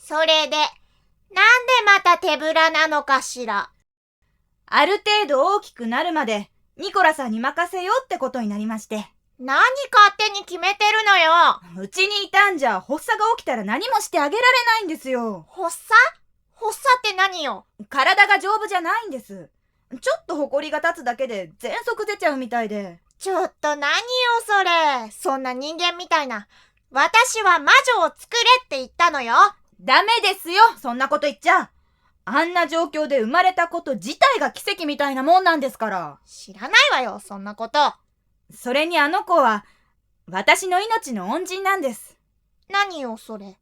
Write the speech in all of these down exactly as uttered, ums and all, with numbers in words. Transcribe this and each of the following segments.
それで、なんでまた手ぶらなのかしら。 ある程度大きくなるまでニコラさんに任せようってことになりまして。 何勝手に決めてるのよ。 うちにいたんじゃ発作が起きたら何もしてあげられないんですよ。 発作？発作って何よ。 体が丈夫じゃないんです。ちょっとホコリが立つだけで喘息出ちゃうみたいで。 ちょっと何よそれ。そんな人間みたいな。私は魔女を作れって言ったのよ。 ダメですよ、そんなこと言っちゃ。あんな状況で生まれたこと自体が奇跡みたいなもんなんですから。 知らないわよ、そんなこと。 それにあの子は私の命の恩人なんです。 何よそれ。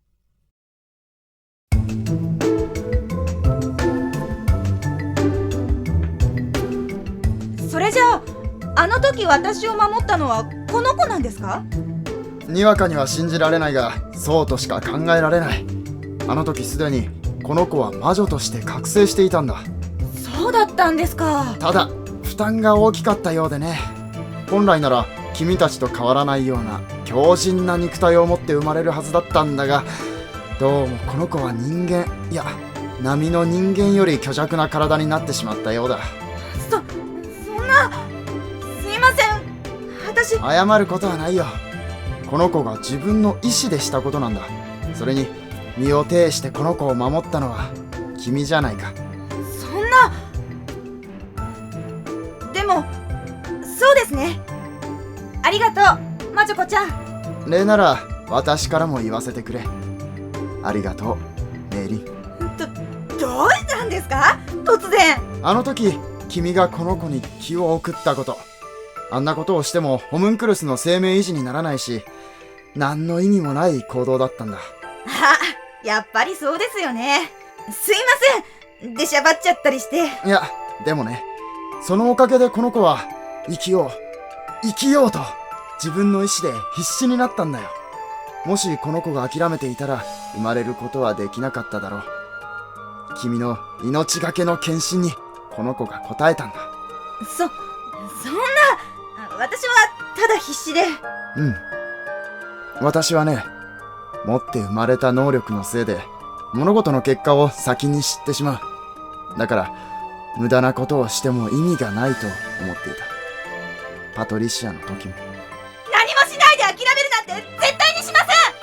それじゃあ、あの時私を守ったのはこの子なんですか？ にわかには信じられないが、そうとしか考えられない。あの時すでにこの子は魔女として覚醒していたんだ。 そうだったんですか。 ただ負担が大きかったようでね。本来なら君たちと変わらないような強靭な肉体を持って生まれるはずだったんだが、どうもこの子は人間、いや並の人間より虚弱な体になってしまったようだ。 そ、そんな、すいません。私謝ることはないよ。この子が自分の意思でしたことなんだ。それに身を挺してこの子を守ったのは君じゃないか。 そんな。でもそうですね。ありがとう、魔女子ちゃん。 礼なら私からも言わせてくれ。ありがとう、メイリン。 ど、どうしたんですか？突然。 あの時君がこの子に気を送ったこと、あんなことをしてもホムンクルスの生命維持にならないし、何の意味もない行動だったんだ。 あ、やっぱりそうですよね。すいません、出しゃばっちゃったりして。 いやでもね、そのおかげでこの子は生きよう生きようと自分の意志で必死になったんだよ。もしこの子が諦めていたら生まれることはできなかっただろう。君の命がけの献身にこの子が応えたんだ。 そ、そんな、私はただ必死で。 うん。私はね、持って生まれた能力のせいで物事の結果を先に知ってしまう。だから無駄なことをしても意味がないと思っていた。パトリシアの時も。 何もしないで諦めるなんて絶対にしま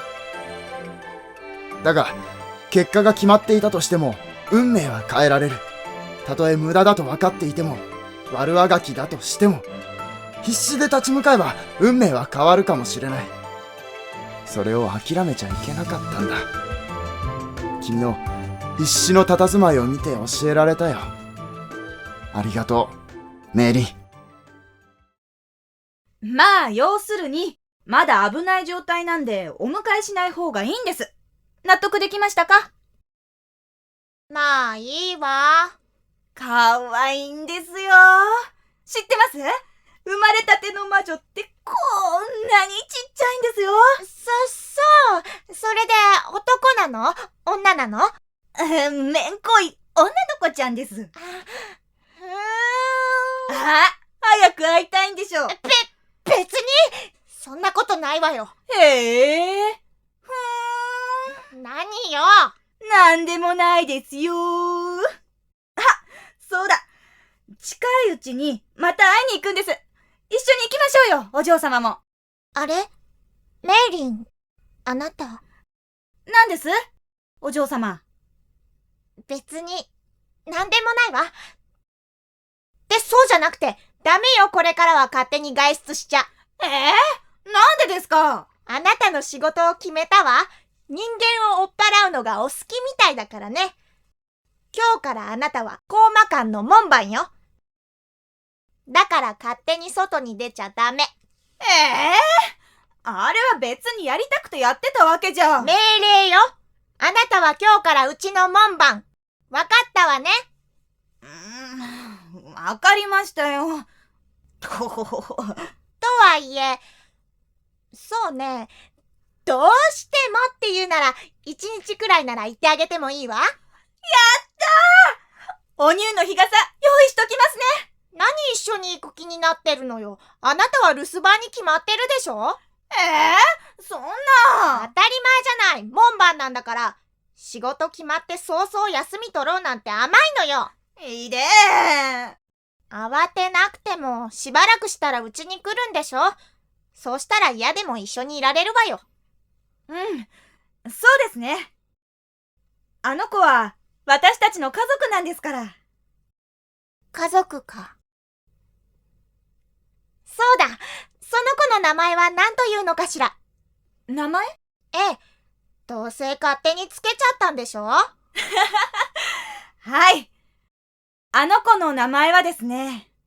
せん。 だが結果が決まっていたとしても運命は変えられる。たとえ無駄だと分かっていても、悪あがきだとしても、必死で立ち向かえば運命は変わるかもしれない。それを諦めちゃいけなかったんだ。君の必死の佇まいを見て教えられたよ。ありがとう、メイリン。 まあ要するにまだ危ない状態なんでお迎えしない方がいいんです。納得できましたか？ まあいいわ。 かわいいんですよ。知ってます？生まれたての魔女ってこんなにちっちゃいんですよ。 そ、そう。それで男なの？女なの？ めんこい女の子ちゃんです。 ふーん。 あ、早く会いたいんでしょ。 べ、別にそんなことないわよ。 へえ。ふーん。 何よ。 なんでもないですよ。あ、そうだ。近いうちにまた会いに行くんです。一緒に行きましょうよ、お嬢様も。 あれ？メイリン、あなた。 何です？お嬢様。 別に、なんでもないわ。で、そうじゃなくて、ダメよ、これからは勝手に外出しちゃ。 えー、なんでですか？ あなたの仕事を決めたわ。人間を追っ払うのがお好きみたいだからね。今日からあなたは高魔館の門番よ。だから勝手に外に出ちゃダメ。 ええー、あれは別にやりたくてやってたわけじゃ。 命令よ。あなたは今日からうちの門番。わかったわね。 うーん、わかりましたよ。とはいえ、そうね。どうしてもって言うなら、一日くらいなら言ってあげてもいいわ。やったー！お乳の日傘用意しときますね。 何一緒に行く気になってるのよ。あなたは留守番に決まってるでしょ？ ええー、そんな。 当たり前じゃない。門番なんだから。 仕事決まって早々休み取ろうなんて甘いのよ。 いいで慌てなくてもしばらくしたらうちに来るんでしょ。そうしたら嫌でも一緒にいられるわよ。 うん、そうですね。あの子は私たちの家族なんですから。 家族か。そうだ、その子の名前は何というのかしら。 名前？ ええ、どうせ勝手につけちゃったんでしょ。 はい。あの子の名前はですね。